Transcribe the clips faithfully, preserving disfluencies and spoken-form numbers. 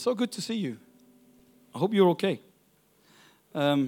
So good to see you. I hope you're okay. Um,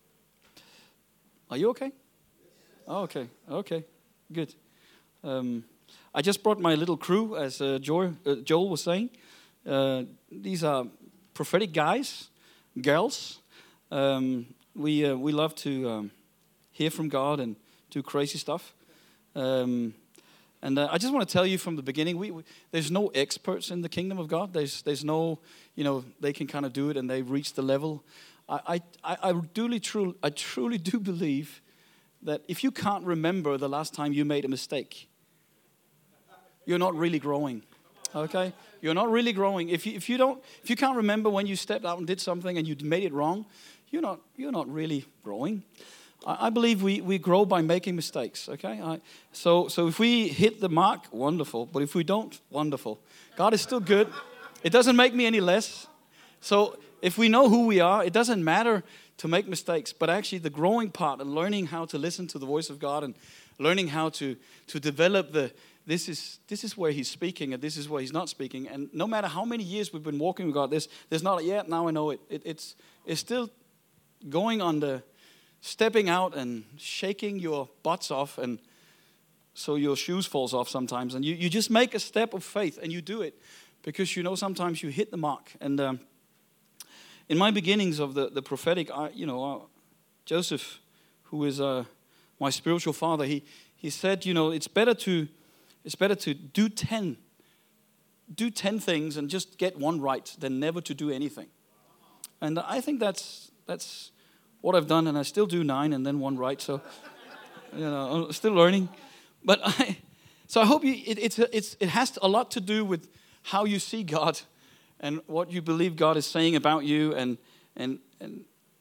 are you okay? Oh, okay, okay, good. Um, I just brought my little crew, as uh, Joel, uh, Joel was saying. Uh, these are prophetic guys, girls. Um, we uh, we love to um, hear from God and do crazy stuff. Um, and uh, I just want to tell you from the beginning, we, we there's no experts in the kingdom of God. There's there's no, you know, they can kind of do it and they've reached the level. I I I truly true I truly do believe that if you can't remember the last time you made a mistake, you're not really growing. Okay? You're not really growing. If you if you don't if you can't remember when you stepped out and did something and you made it wrong, you're not you're not really growing. I, I believe we, we grow by making mistakes. Okay? I, so so if we hit the mark, wonderful. But if we don't, wonderful. God is still good. It doesn't make me any less. So if we know who we are, it doesn't matter to make mistakes, but actually the growing part and learning how to listen to the voice of God and learning how to to develop the this is this is where He's speaking and this is where He's not speaking. And no matter how many years we've been walking with God, this there's not yeah now I know it. it it's it's still going on the stepping out and shaking your butts off, and so your shoes falls off sometimes, and you you just make a step of faith and you do it because you know sometimes you hit the mark. And um, in my beginnings of the, the prophetic, I, you know, uh, Joseph, who is uh, my spiritual father, he he said, you know, it's better to it's better to do ten, do ten things and just get one right than never to do anything. And I think that's that's what I've done, and I still do nine and then one right. So, you know, I'm still learning. But I, so I hope you. It, it's it's it has a lot to do with how you see God. And what you believe God is saying about you, and and and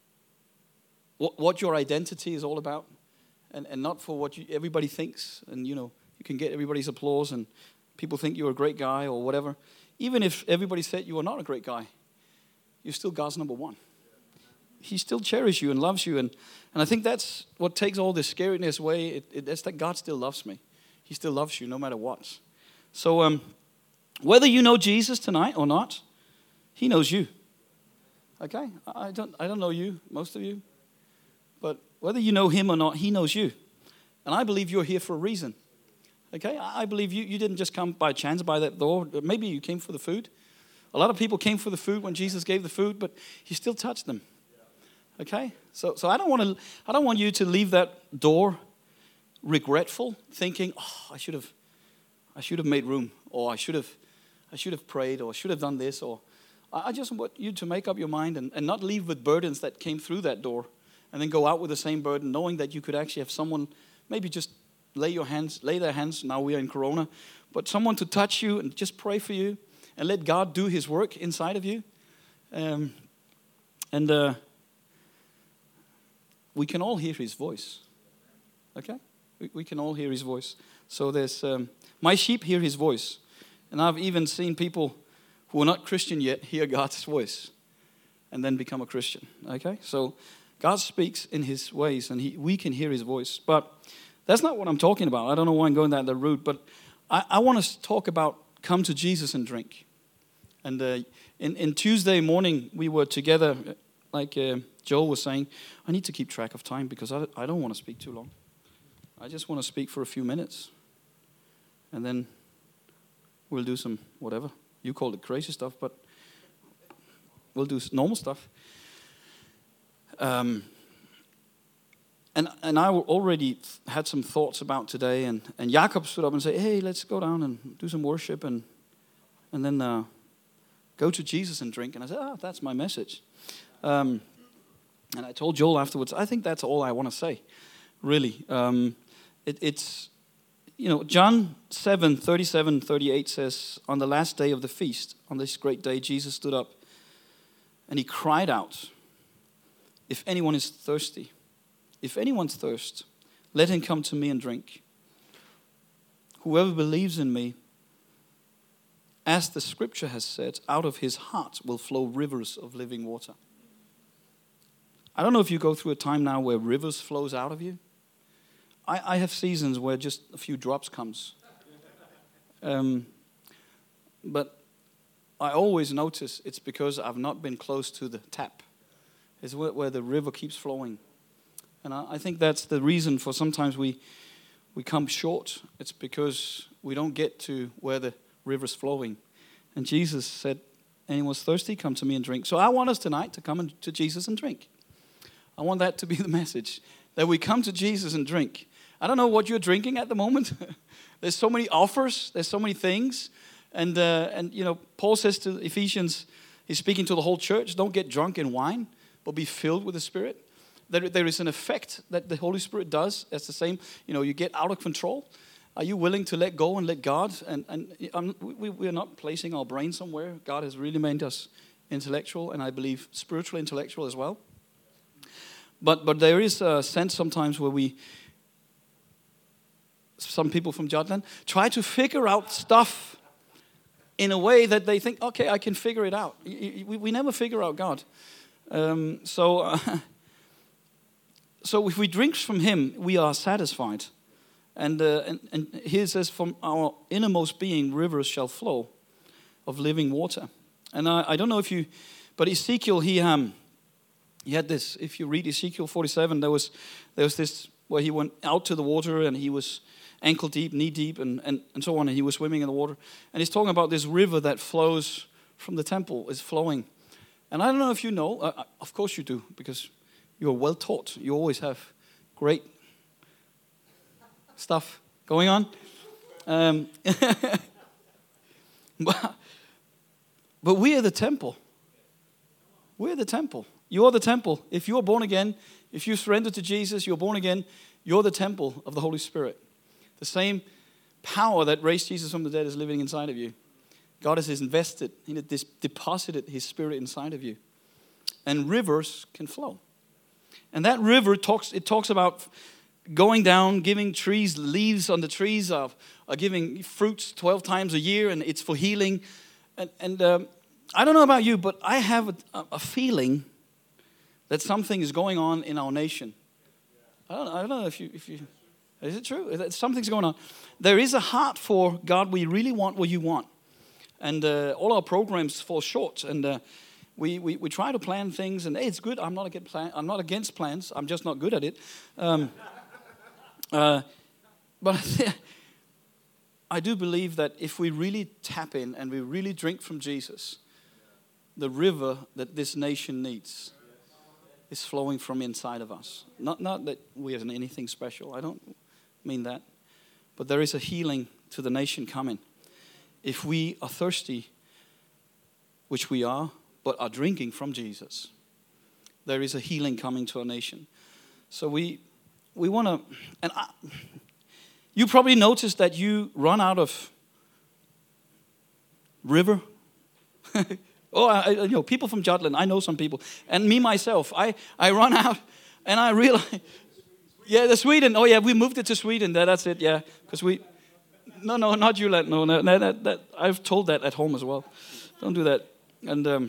what what your identity is all about, and and not for what you, everybody thinks. And you know, you can get everybody's applause, and people think you're a great guy or whatever. Even if everybody said you are not a great guy, you're still God's number one. He still cherishes you and loves you, and and I think that's what takes all this scariness away. It, it, it's that God still loves me. He still loves you no matter what. So um. Whether you know Jesus tonight or not, He knows you. Okay? I don't I don't know you, most of you. But whether you know Him or not, He knows you. And I believe you're here for a reason. Okay? I believe you, you didn't just come by chance by that door. Maybe you came for the food. A lot of people came for the food when Jesus gave the food, but He still touched them. Okay? So so I don't want to I don't want you to leave that door regretful, thinking, oh, I should have I should have made room, or I should have I should have prayed, or I should have done this, or I just want you to make up your mind and, and not leave with burdens that came through that door and then go out with the same burden, knowing that you could actually have someone maybe just lay your hands, lay their hands, now we are in Corona, but someone to touch you and just pray for you and let God do His work inside of you. Um, and uh, we can all hear His voice, okay? We, we can all hear His voice. So there's, um, my sheep hear His voice. And I've even seen people who are not Christian yet hear God's voice and then become a Christian. Okay? So God speaks in His ways, and he, we can hear His voice. But that's not what I'm talking about. I don't know why I'm going down that route, but I, I want to talk about come to Jesus and drink. And uh, in, in Tuesday morning, we were together, like uh, Joel was saying. I need to keep track of time because I, I don't want to speak too long. I just want to speak for a few minutes. And then we'll do some whatever. You call it crazy stuff, but we'll do normal stuff. Um, and and I already had some thoughts about today, and, and Jakob stood up and said, hey, let's go down and do some worship and and then uh, go to Jesus and drink. And I said, oh, that's my message. Um, and I told Joel afterwards, I think that's all I want to say, really. Um, it, it's... You know, John seven, thirty-seven, thirty-eight says, on the last day of the feast, on this great day, Jesus stood up and He cried out, if anyone is thirsty, if anyone's thirst, let him come to me and drink. Whoever believes in me, as the scripture has said, out of his heart will flow rivers of living water. I don't know if you go through a time now where rivers flows out of you. I, I have seasons where just a few drops comes. Um, but I always notice it's because I've not been close to the tap. It's where, where the river keeps flowing. And I, I think that's the reason for sometimes we we come short. It's because we don't get to where the river's flowing. And Jesus said, anyone's thirsty, come to me and drink. So I want us tonight to come to Jesus and drink. I want that to be the message, that we come to Jesus and drink. I don't know what you're drinking at the moment. There's so many offers. There's so many things. And, uh, and you know, Paul says to Ephesians, he's speaking to the whole church, don't get drunk in wine, but be filled with the Spirit. There, there is an effect that the Holy Spirit does. It's the same, you know, you get out of control. Are you willing to let go and let God? And, and um, we, we're not placing our brain somewhere. God has really made us intellectual, and I believe spiritually intellectual as well. But but there is a sense sometimes where we, some people from Jutland, try to figure out stuff in a way that they think, okay, I can figure it out. We, we never figure out God. Um, so, uh, so if we drink from Him, we are satisfied. And, uh, and and here it says, from our innermost being, rivers shall flow of living water. And I, I don't know if you, but Ezekiel, he um he had this. If you read Ezekiel forty-seven, there was there was this where he went out to the water and he was ankle deep, knee deep, and, and, and so on, and he was swimming in the water. And he's talking about this river that flows from the temple, is flowing. And I don't know if you know, uh, of course you do, because you're well taught. You always have great stuff going on. Um, but, but we are the temple. We're the temple. You're the temple. If you're born again, if you surrender to Jesus, you're born again, you're the temple of the Holy Spirit. The same power that raised Jesus from the dead is living inside of you. God has invested, He has deposited His Spirit inside of you. And rivers can flow. And that river talks, it talks about going down, giving trees, leaves on the trees, are, are giving fruits twelve times a year, and it's for healing. And, and um, I don't know about you, but I have a, a feeling that something is going on in our nation. I don't, I don't know if you, if you, is it true? Something's going on. There is a heart for God. We really want what you want. And uh, all our programs fall short. And uh, we, we we try to plan things, and hey, it's good. I'm not against plan. I'm not against plans. I'm just not good at it. Um, uh, but I do believe that if we really tap in and we really drink from Jesus, the river that this nation needs is flowing from inside of us. Not not that we have anything special. I don't mean that. But there is a healing to the nation coming. If we are thirsty, which we are, but are drinking from Jesus, there is a healing coming to our nation. So we we want to, and I, you probably noticed that you run out of river. oh, I, you know, people from Jutland, I know some people, and me myself, I, I run out, and I realize, yeah, the Sweden, oh yeah, we moved it to Sweden, that's it, yeah, because we, no, no, not Jutland, no, no, no that, that, I've told that at home as well, don't do that, and um,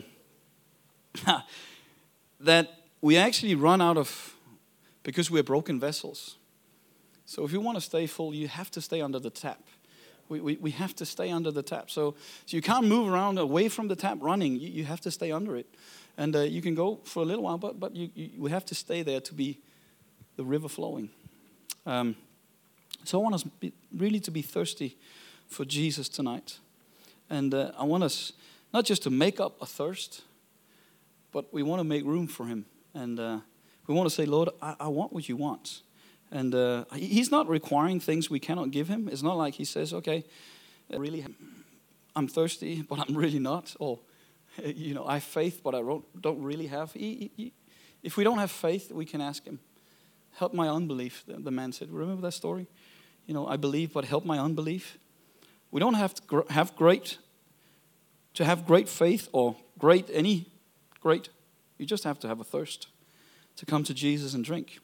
that we actually run out of, because we're broken vessels. So if you want to stay full, you have to stay under the tap. We we, we have to stay under the tap. So, so you can't move around away from the tap running. You, you have to stay under it. And uh, you can go for a little while, but but you, you we have to stay there to be the river flowing. Um, so I want us be, really to be thirsty for Jesus tonight. And uh, I want us not just to make up a thirst, but we want to make room for Him. And uh, we want to say, Lord, I, I want what you want. And uh, He's not requiring things we cannot give Him. It's not like He says, okay, really, I'm thirsty, but I'm really not. Or, you know, I have faith, but I don't, don't really have. He, he, if we don't have faith, we can ask Him, help my unbelief, the, the man said. Remember that story? You know, I believe, but help my unbelief. We don't have to gr- have great, to have great faith or great, any great. You just have to have a thirst to come to Jesus and drink.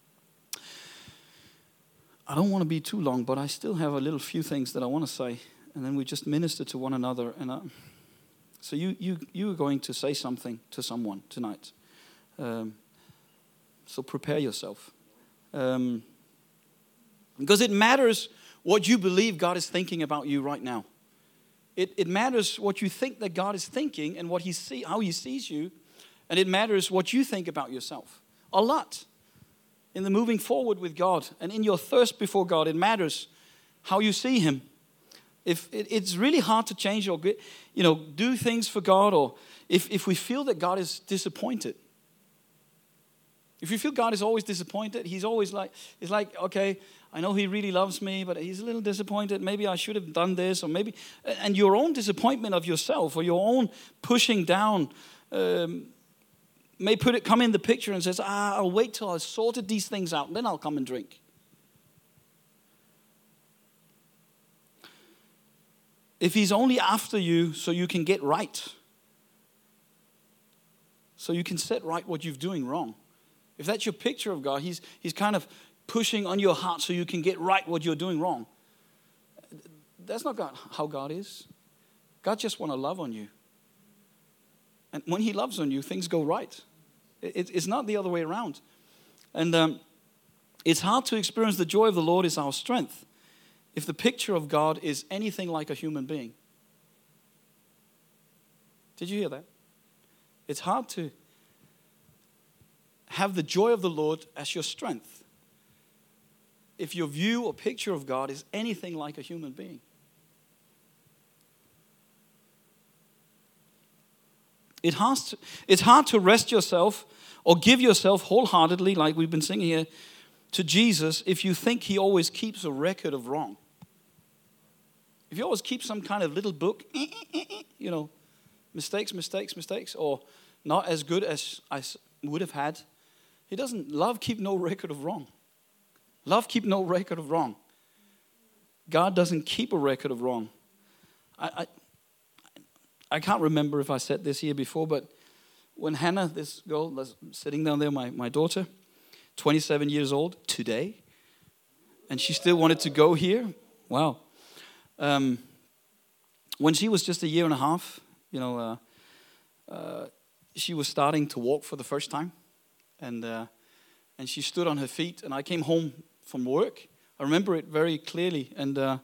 I don't want to be too long, but I still have a little few things that I want to say, and then we just minister to one another. And uh, so you you you are going to say something to someone tonight. Um, so prepare yourself, um, because it matters what you believe God is thinking about you right now. It, it matters what you think that God is thinking and what he see, how he sees you. And it matters what you think about yourself. A lot. In the moving forward with God and in your thirst before God, it matters how you see him. If it, it's really hard to change or, you know, do things for God, or if, if we feel that God is disappointed. If you feel God is always disappointed, he's always like, it's like, okay, I know he really loves me, but he's a little disappointed. Maybe I should have done this, or maybe, and your own disappointment of yourself, or your own pushing down, um, may put it come in the picture and says, ah, I'll wait till I've sorted these things out, and then I'll come and drink. If he's only after you so you can get right, so you can set right what you're doing wrong. If that's your picture of God, he's, he's kind of pushing on your heart so you can get right what you're doing wrong. That's not God, how God is. God just wants to love on you. And when he loves on you, things go right. It, it's not the other way around. And um, it's hard to experience the joy of the Lord is our strength if the picture of God is anything like a human being. Did you hear that? It's hard to have the joy of the Lord as your strength if your view or picture of God is anything like a human being. It has to, it's hard to rest yourself or give yourself wholeheartedly, like we've been singing here, to Jesus if you think he always keeps a record of wrong. If you always keep some kind of little book, you know, mistakes, mistakes, mistakes, or not as good as I would have had, he doesn't, love keep no record of wrong. Love keep no record of wrong. God doesn't keep a record of wrong. I, I I can't remember if I said this here before, but when Hannah, this girl was sitting down there, my, my daughter, twenty-seven years old today, and she still wanted to go here. Wow. Um, when she was just a year and a half, you know, uh, uh, she was starting to walk for the first time, and uh, and she stood on her feet, and I came home from work. I remember it very clearly, and uh,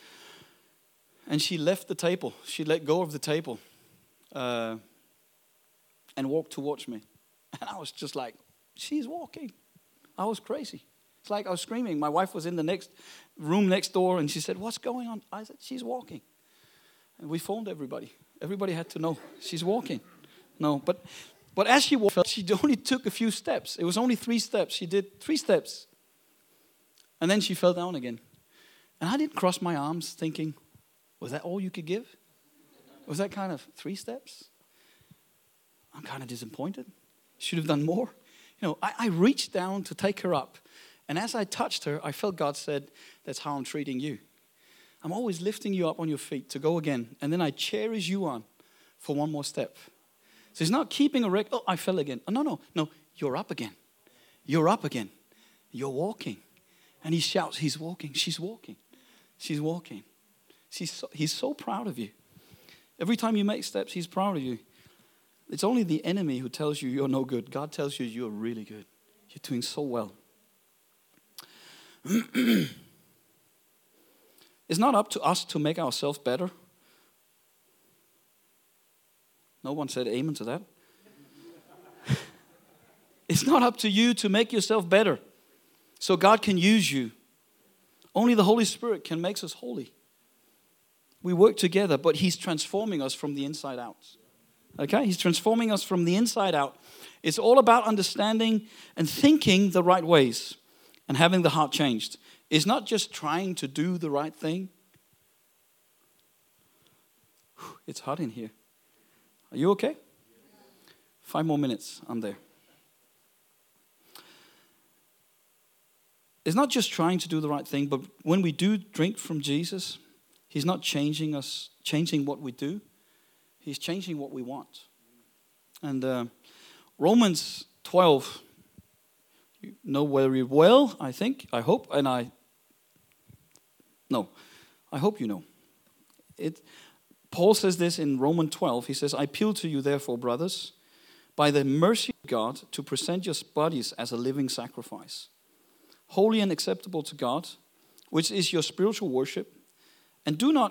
and she left the table. She let go of the table uh, and walked towards me. And I was just like, she's walking. I was crazy. It's like I was screaming. My wife was in the next room next door, and she said, what's going on? I said, she's walking. And we phoned everybody. Everybody had to know she's walking. No, but but as she walked, she only took a few steps. It was only three steps. She did three steps. And then she fell down again. And I didn't cross my arms thinking, was that all you could give? Was that kind of three steps? I'm kind of disappointed. Should have done more. You know, I, I reached down to take her up. And as I touched her, I felt God said, that's how I'm treating you. I'm always lifting you up on your feet to go again. And then I cherish you on for one more step. So he's not keeping a record. Oh, I fell again. Oh, no, no, no. You're up again. You're up again. You're walking. And he shouts, he's walking. She's walking. She's walking. He's so, he's so proud of you. Every time you make steps, he's proud of you. It's only the enemy who tells you you're no good. God tells you you're really good. You're doing so well. It's not up to us to make ourselves better. No one said amen to that. It's not up to you to make yourself better so God can use you. Only the Holy Spirit can make us holy. We work together, but he's transforming us from the inside out. Okay? He's transforming us from the inside out. It's all about understanding and thinking the right ways and having the heart changed. It's not just trying to do the right thing. It's hot in here. Are you okay? Five more minutes. I'm there. It's not just trying to do the right thing, but when we do drink from Jesus, he's not changing us, changing what we do. He's changing what we want. And uh, Romans twelve, you know very well, I think, I hope, and I, no, I hope you know. It. Paul says this in Romans twelve. He says, I appeal to you, therefore, brothers, by the mercy of God, to present your bodies as a living sacrifice, holy and acceptable to God, which is your spiritual worship. And do not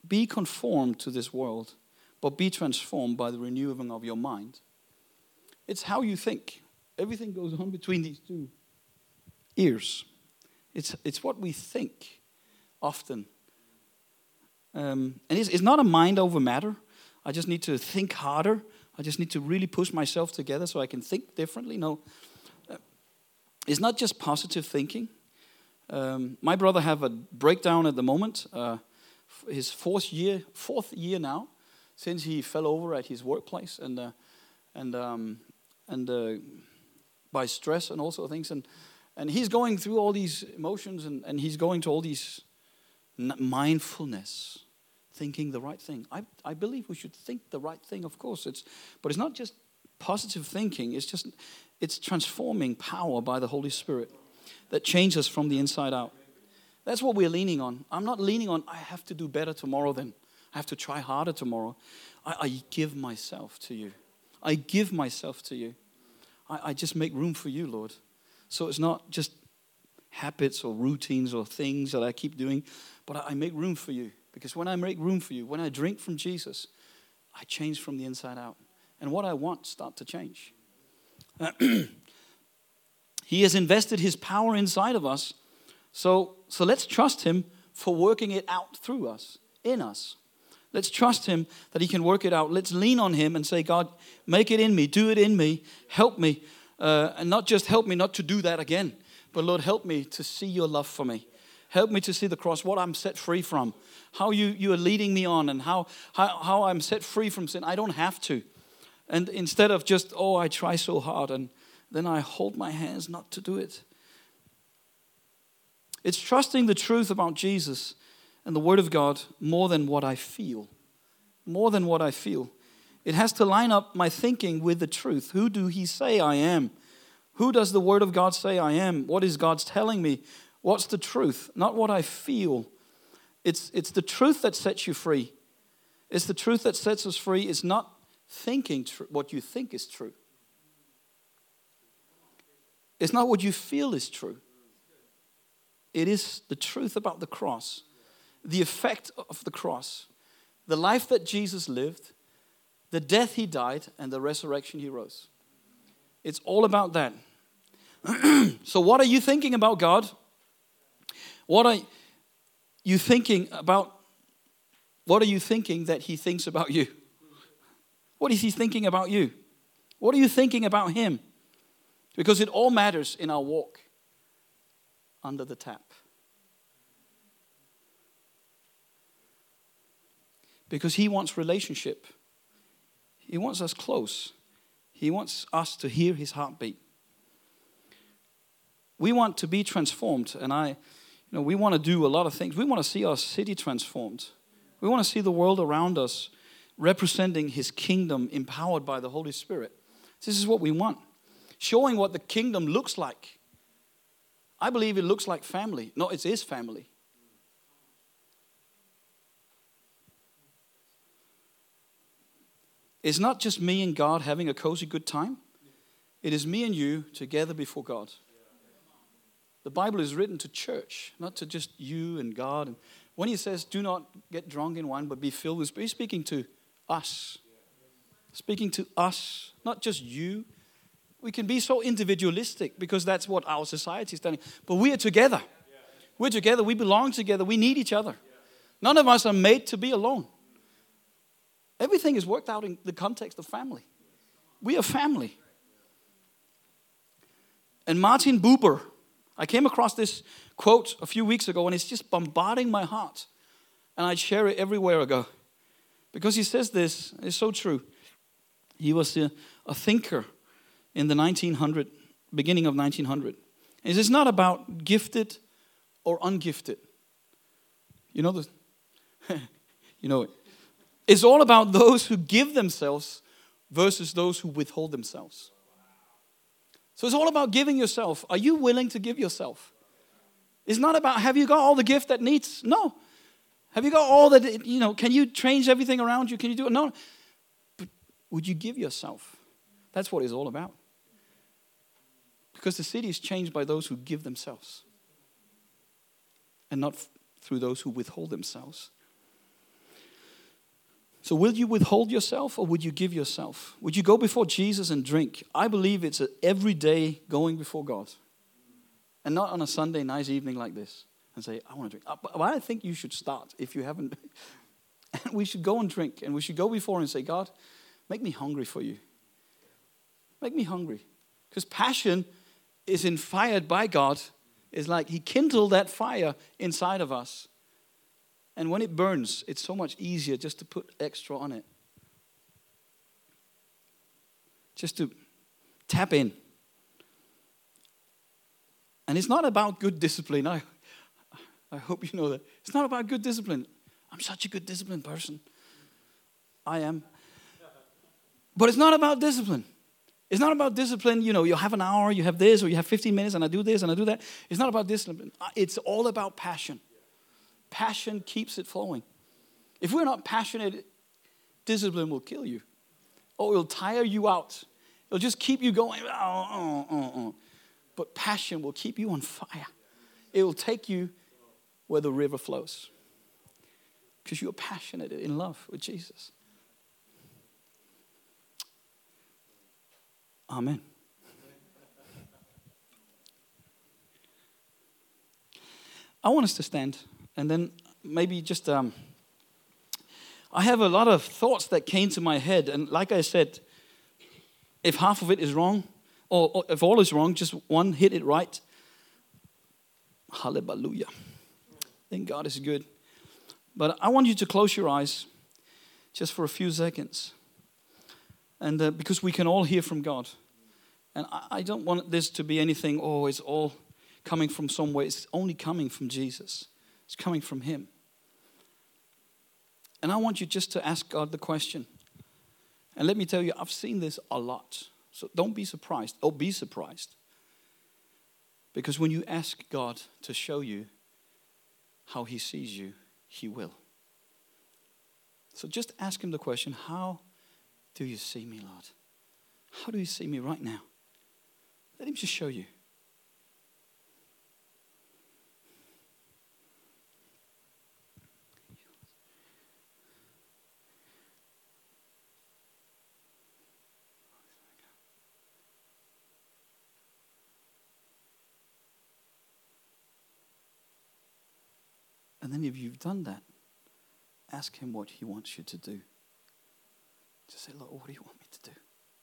be conformed to this world, but be transformed by the renewing of your mind. It's how you think. Everything goes on between these two ears. It's, it's what we think often. Um, and it's, it's not a mind over matter. I just need to think harder. I just need to really push myself together so I can think differently. No, uh, it's not just positive thinking. Um, my brother have a breakdown at the moment. Uh, his fourth year, fourth year now, since he fell over at his workplace, and uh, and um, and uh, by stress and all sorts of things, and and he's going through all these emotions, and, and he's going to all these mindfulness. Thinking the right thing. I, I believe we should think the right thing, of course. It's, but it's not just positive thinking. It's just, it's transforming power by the Holy Spirit that changes us from the inside out. That's what we're leaning on. I'm not leaning on, I have to do better tomorrow then. I have to try harder tomorrow. I, I give myself to you. I give myself to you. I, I just make room for you, Lord. So it's not just habits or routines or things that I keep doing, but I, I make room for you. Because when I make room for you, when I drink from Jesus, I change from the inside out. And what I want start to change. Uh, he has invested his power inside of us. So, so let's trust him for working it out through us, in us. Let's trust him that he can work it out. Let's lean on him and say, God, make it in me, do it in me, help me. Uh, and not just help me not to do that again, but Lord, help me to see your love for me. Help me to see the cross, what I'm set free from, how you, you are leading me on, and how, how, how I'm set free from sin. I don't have to. And instead of just, oh, I try so hard, and then I hold my hands not to do it. It's trusting the truth about Jesus and the Word of God more than what I feel. More than what I feel. It has to line up my thinking with the truth. Who do He say I am? Who does the Word of God say I am? What is God telling me? What's the truth? Not what I feel. It's, it's the truth that sets you free. It's the truth that sets us free. It's not thinking tr- what you think is true. It's not what you feel is true. It is the truth about the cross. The effect of the cross. The life that Jesus lived. The death He died. And the resurrection He rose. It's all about that. So what are you thinking about God? What are you thinking about? What are you thinking that He thinks about you? What is He thinking about you? What are you thinking about Him? Because it all matters in our walk under the tap. Because He wants relationship. He wants us close. He wants us to hear His heartbeat. We want to be transformed, and I... You know, we want to do a lot of things. We want to see our city transformed. We want to see the world around us representing His kingdom, empowered by the Holy Spirit. This is what we want. Showing what the kingdom looks like. I believe it looks like family. No, it is family. It's not just me and God having a cozy good time. It is me and you together before God. The Bible is written to church, not to just you and God. And when He says, do not get drunk in wine, but be filled with Spirit, He's speaking to us. Speaking to us, not just you. We can be so individualistic because that's what our society is telling. But we are together. We're together. We belong together. We need each other. None of us are made to be alone. Everything is worked out in the context of family. We are family. And Martin Buber, I came across this quote a few weeks ago, and it's just bombarding my heart. And I share it everywhere I go. Because he says this, it's so true. He was a, a thinker in the nineteen hundred, beginning of nineteen hundred. And it's not about gifted or ungifted. You know the, you know it. It's all about those who give themselves versus those who withhold themselves. So it's all about giving yourself. Are you willing to give yourself? It's not about, have you got all the gift that needs? No. Have you got all that, you know, can you change everything around you? Can you do it? No. But would you give yourself? That's what it's all about. Because the city is changed by those who give themselves. And not f- through those who withhold themselves. So will you withhold yourself or would you give yourself? Would you go before Jesus and drink? I believe it's an everyday going before God. And not on a Sunday nice evening like this and say, I want to drink. But I think you should start if you haven't. And we should go and drink. And we should go before and say, God, make me hungry for you. Make me hungry. Because passion is inspired by God. It's like he kindled that fire inside of us. And when it burns, it's so much easier just to put extra on it. Just to tap in. And it's not about good discipline. I, I hope you know that. It's not about good discipline. I'm such a good disciplined person. I am. But it's not about discipline. It's not about discipline, you know, you have an hour, you have this, or you have fifteen minutes, and I do this, and I do that. It's not about discipline. It's all about passion. Passion keeps it flowing. If we're not passionate, discipline will kill you. Or it'll tire you out. It'll just keep you going. Oh, oh, oh, oh. But passion will keep you on fire. It will take you where the river flows. Because you're passionate in love with Jesus. Amen. I want us to stand. And then maybe just, um, I have a lot of thoughts that came to my head. And like I said, if half of it is wrong, or, or if all is wrong, just one, hit it right. Hallelujah. Then God is good. But I want you to close your eyes just for a few seconds. And uh, because we can all hear from God. And I, I don't want this to be anything, oh, it's all coming from somewhere. It's only coming from Jesus. It's coming from him. And I want you just to ask God the question. And let me tell you, I've seen this a lot. So don't be surprised. Oh, be surprised. Because when you ask God to show you how he sees you, he will. So just ask him the question, how do you see me, Lord? How do you see me right now? Let him just show you. And then if you've done that, ask him what he wants you to do. Just say, Lord, what do you want me to do?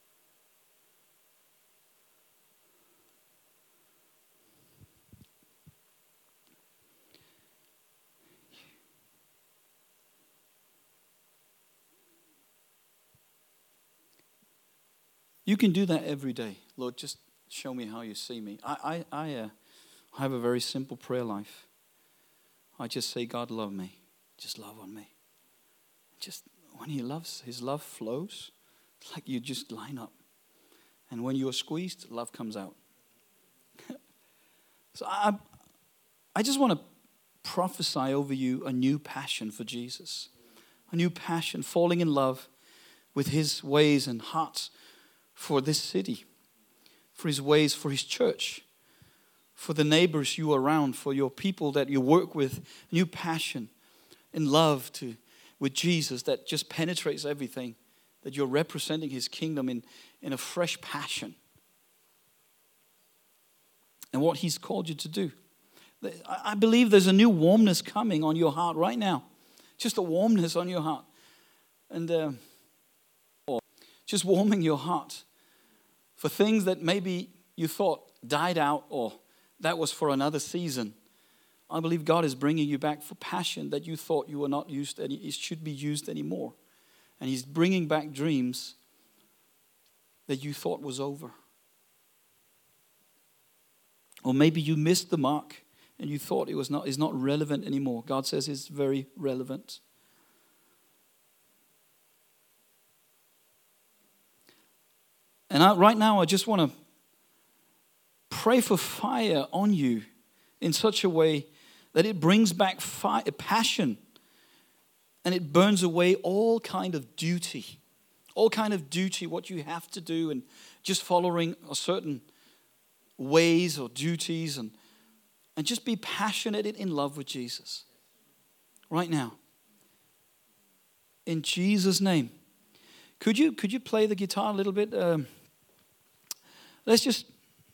You can do that every day. Lord, just show me how you see me. I, I, I, uh, I have a very simple prayer life. I just say, God, love me. Just love on me. Just when he loves, his love flows. It's like you just line up. And when you're squeezed, love comes out. So I, I just want to prophesy over you a new passion for Jesus. A new passion, falling in love with his ways and hearts for this city. For his ways, for his church. For the neighbors you are around, for your people that you work with, new passion in love to with Jesus that just penetrates everything, that you're representing his kingdom in, in a fresh passion. And what he's called you to do. I believe there's a new warmness coming on your heart right now. Just a warmness on your heart. And uh, just warming your heart for things that maybe you thought died out or that was for another season. I believe God is bringing you back for passion that you thought you were not used, and it should be used anymore. And he's bringing back dreams that you thought was over. Or maybe you missed the mark and you thought it was not is not relevant anymore. God says it's very relevant. And I, right now, I just want to pray for fire on you in such a way that it brings back fire, passion, and it burns away all kind of duty, all kind of duty, what you have to do, and just following a certain ways or duties, and and just be passionate in love with Jesus right now. in Jesus' name. Could you could you play the guitar a little bit? Um, let's just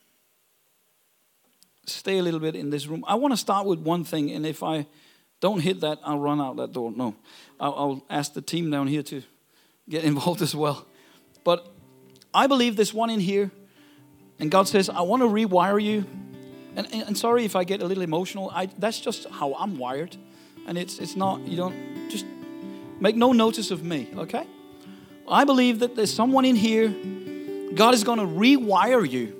stay a little bit in this room. I want to start with one thing, and if I don't hit that, I'll run out that door. No, I'll, I'll ask the team down here to get involved as well. But I believe there's one in here, and God says, I want to rewire you. And, and, and sorry if I get a little emotional. I, that's just how I'm wired. And it's it's not, you don't, just make no notice of me, okay? I believe that there's someone in here, God is going to rewire you.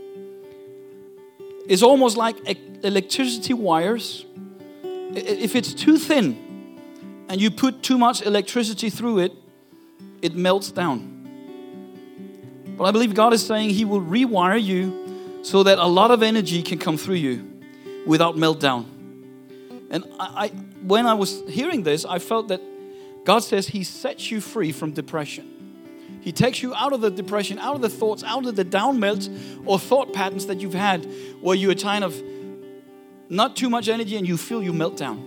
It's almost like electricity wires. If it's too thin and you put too much electricity through it, it melts down. But I believe God is saying He will rewire you so that a lot of energy can come through you without meltdown. And I, I, when I was hearing this, I felt that God says He sets you free from depression. He takes you out of the depression, out of the thoughts, out of the down melts or thought patterns that you've had where you are kind of not too much energy and you feel you melt down.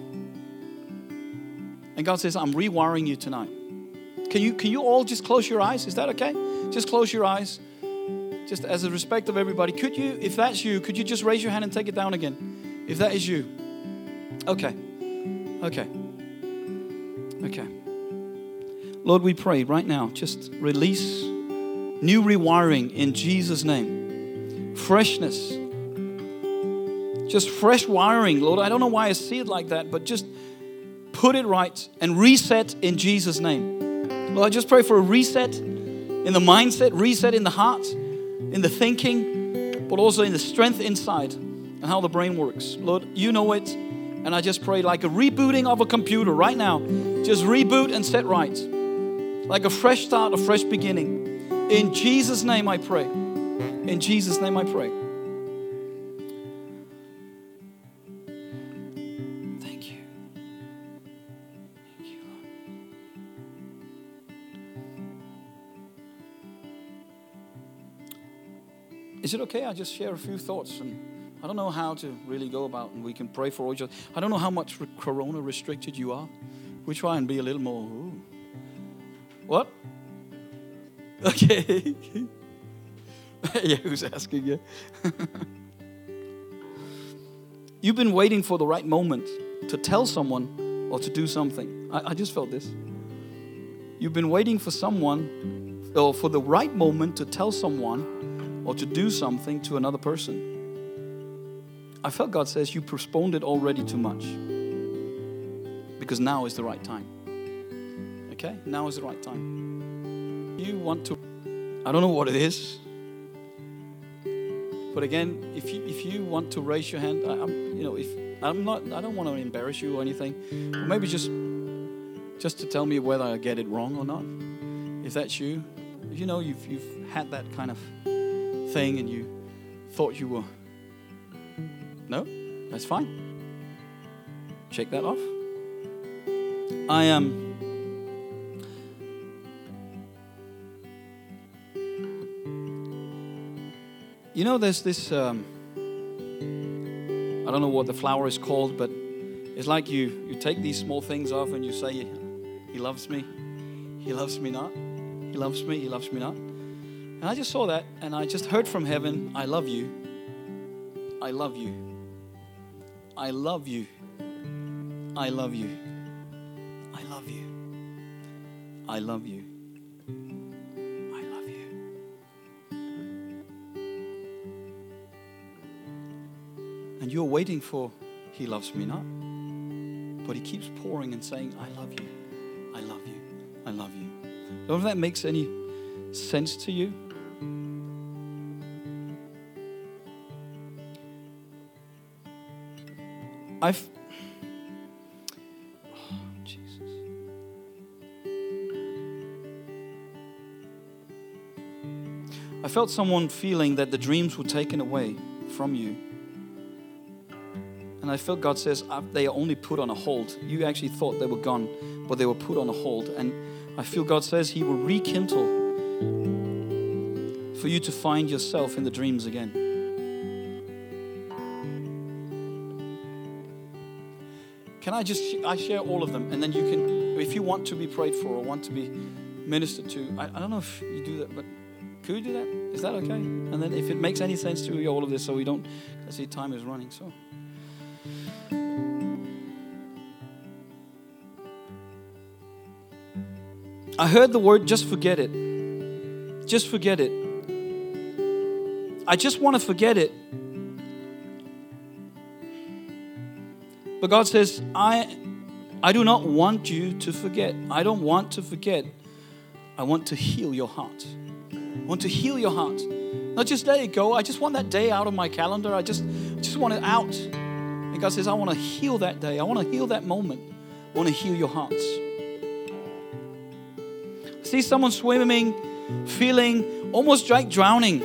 And God says, I'm rewiring you tonight. Can you, can you all just close your eyes? Is that okay? Just close your eyes. Just as a respect of everybody. Could you, if that's you, could you just raise your hand and take it down again? If that is you. Okay. Okay. Okay. Lord, we pray right now, just release new rewiring in Jesus' name. Freshness. Just fresh wiring, Lord. I don't know why I see it like that, but just put it right and reset in Jesus' name. Lord, I just pray for a reset in the mindset, reset in the heart, in the thinking, but also in the strength inside and how the brain works. Lord, you know it. And I just pray like a rebooting of a computer right now. Just reboot and set right. Like a fresh start, a fresh beginning. In Jesus' name I pray. In Jesus' name I pray. Thank you. Thank you, Lord. Is it okay I just share a few thoughts? And I don't know how to really go about, and we can pray for each other. I don't know how much corona restricted you are. We try and be a little more, ooh. What? Okay. Yeah, who's asking you? You've been waiting for the right moment to tell someone or to do something. I, I just felt this. You've been waiting for someone or for the right moment to tell someone or to do something to another person. I felt God says you postponed it already too much. Because now is the right time. Okay? Now is the right time. You want to, I don't know what it is. But again, if you if you want to raise your hand, I, I'm you know if I'm not I don't want to embarrass you or anything. Or maybe just just to tell me whether I get it wrong or not. If that's you, you know you've you've had that kind of thing and you thought you were. No, that's fine. Check that off. I am. Um, you know, there's this. Um, I don't know what the flower is called, but it's like you you take these small things off and you say, "He loves me, He loves me not, He loves me, He loves me not." And I just saw that, and I just heard from heaven, "I love you, I love you, I love you, I love you." I love you. I love you. I love you. And you're waiting for He loves me not. But He keeps pouring and saying, I love you. I love you. I love you. Don't know if that makes any sense to you. I've I felt someone feeling that the dreams were taken away from you. And I felt God says they are only put on a hold. You actually thought they were gone, but they were put on a hold. And I feel God says He will rekindle for you to find yourself in the dreams again. Can I just, I share all of them and then you can, if you want to be prayed for or want to be ministered to, I, I don't know if you do that, but could you do that? Is that okay? And then if it makes any sense to you, all of this, so we don't, I see time is running, so. I heard the word, just forget it. Just forget it. I just want to forget it. But God says, I, I do not want you to forget. I don't want to forget. I want to heal your heart. I want to heal your heart. Not just let it go. I just want that day out of my calendar. I just, I just want it out. And God says, I want to heal that day. I want to heal that moment. I want to heal your hearts. See someone swimming, feeling almost like drowning.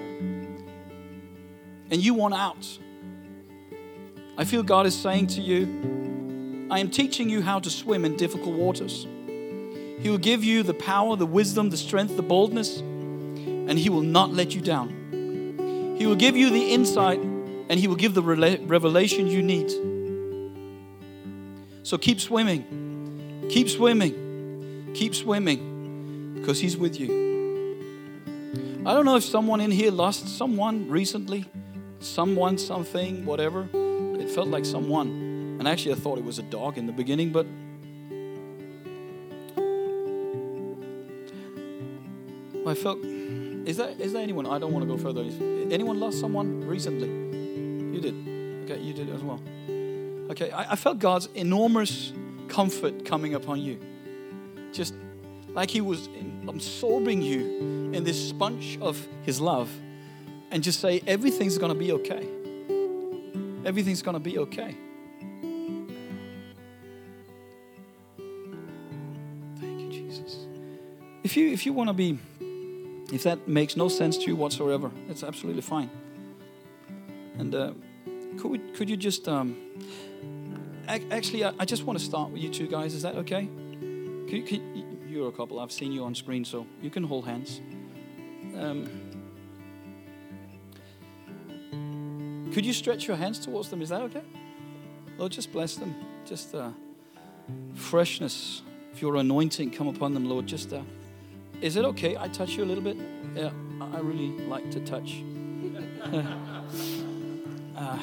And you want out. I feel God is saying to you, I am teaching you how to swim in difficult waters. He will give you the power, the wisdom, the strength, the boldness, and He will not let you down. He will give you the insight, and He will give the revelation you need. So keep swimming, keep swimming, keep swimming, because He's with you. I don't know if someone in here lost someone recently, someone, something, whatever. It felt like someone. And actually I thought it was a dog in the beginning, but I felt, is that is there anyone? I don't want to go further. Anyone lost someone recently? You did. Okay, you did as well. Okay, I, I felt God's enormous comfort coming upon you. Just like He was absorbing you in this sponge of His love, and just say, everything's going to be okay. Everything's going to be okay. Thank you, Jesus. If you if you want to be, if that makes no sense to you whatsoever, it's absolutely fine. And uh, could we, could you just um, actually, I, I just want to start with you two guys. Is that okay? Could, could, you're a couple. I've seen you on screen, so you can hold hands. Um, Could you stretch your hands towards them? Is that okay? Lord, just bless them. Just uh, freshness of your anointing come upon them, Lord. Just, uh, is it okay I touch you a little bit? Yeah, I really like to touch. uh,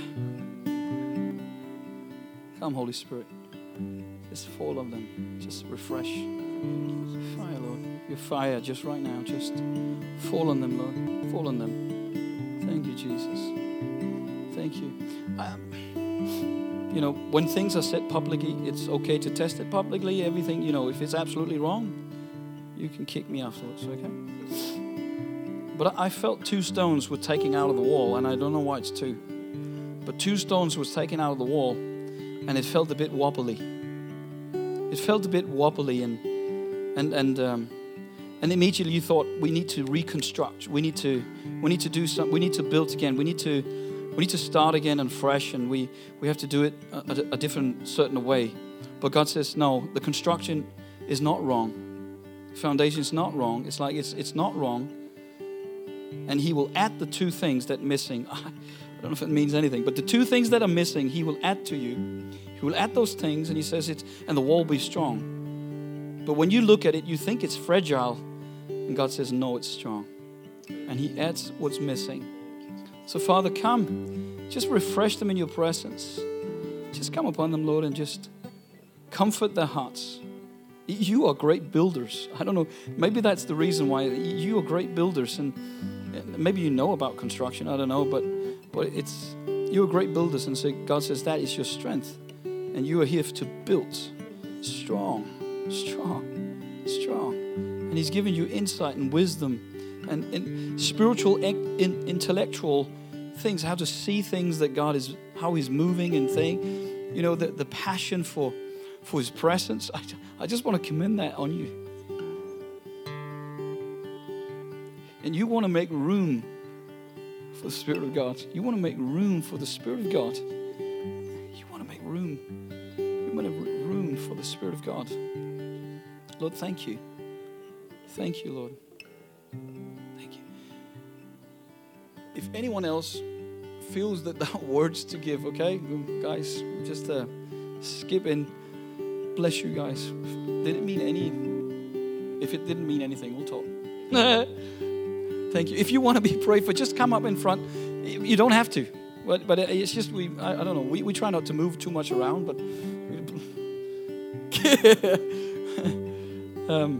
come, Holy Spirit. Just fall on them. Just refresh. Fire, Lord. Your fire just right now. Just fall on them, Lord. Fall on them. Thank you, Jesus. Thank you. Um, you know, when things are said publicly, it's okay to test it publicly. Everything, you know, if it's absolutely wrong, you can kick me afterwards, okay? But I felt two stones were taken out of the wall, and I don't know why it's two. But two stones was taken out of the wall, and it felt a bit wobbly. It felt a bit wobbly, and and and um, and immediately you thought, we need to reconstruct. We need to we need to do something. We need to build again. We need to. We need to start again and fresh, and we, we have to do it a, a different, certain way. But God says, no, the construction is not wrong. The foundation is not wrong. It's like it's it's not wrong. And He will add the two things that are missing. I don't know if it means anything, but the two things that are missing, He will add to you. He will add those things, and He says it's, and the wall will be strong. But when you look at it, you think it's fragile, and God says, no, it's strong. And He adds what's missing. So, Father, come. Just refresh them in your presence. Just come upon them, Lord, and just comfort their hearts. You are great builders. I don't know. Maybe that's the reason why you are great builders. And maybe you know about construction. I don't know. But but it's you are great builders. And so God says that is your strength. And you are here to build strong, strong, strong. And He's given you insight and wisdom and, and spiritual, in, intellectual things, how to see things that God is, how He's moving and thing. You know, the, the passion for, for His presence. I, I just want to commend that on you. And you want to make room for the Spirit of God. You want to make room for the Spirit of God. You want to make room. You want to make room for the Spirit of God. Lord, thank you. Thank you, Lord. Thank you. If anyone else feels that there are words to give, okay? Guys, just uh, skip in. bless you guys. Did it mean any? If it didn't mean anything, we'll talk. Thank you. If you want to be prayed for, just come up in front. You don't have to. But, but it's just, we. I, I don't know. We, we try not to move too much around, but... um,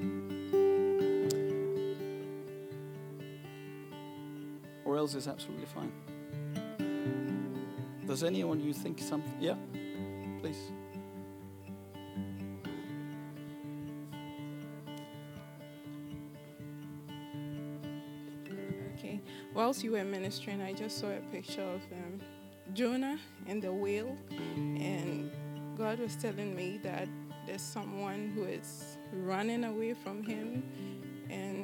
or else it's absolutely fine. Does anyone you think something? Yeah, please. Okay. Whilst you were ministering, I just saw a picture of um, Jonah and the whale, and God was telling me that there's someone who is running away from him, and